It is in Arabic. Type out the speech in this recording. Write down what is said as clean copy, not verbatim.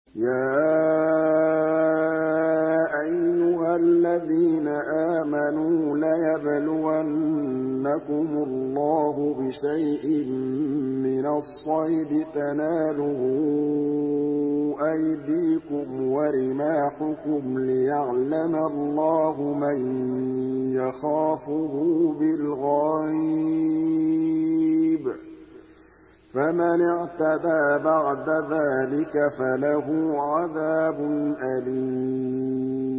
يَا أَيُّهَا الَّذِينَ آمَنُوا لَيَبْلُوَنَّكُمُ اللَّهُ بِشَيْءٍ مِّنَ الصَّيْدِ تَنَالُهُ أَيْدِيكُمْ وَرِمَاحُكُمْ لِيَعْلَمَ اللَّهُ مَن يَخَافُهُ بِالْغَيْبِ ۚ فَمَنِ اعْتَدَىٰ بَعْدَ ذَٰلِكَ فَلَهُ عَذَابٌ أَلِيمٌ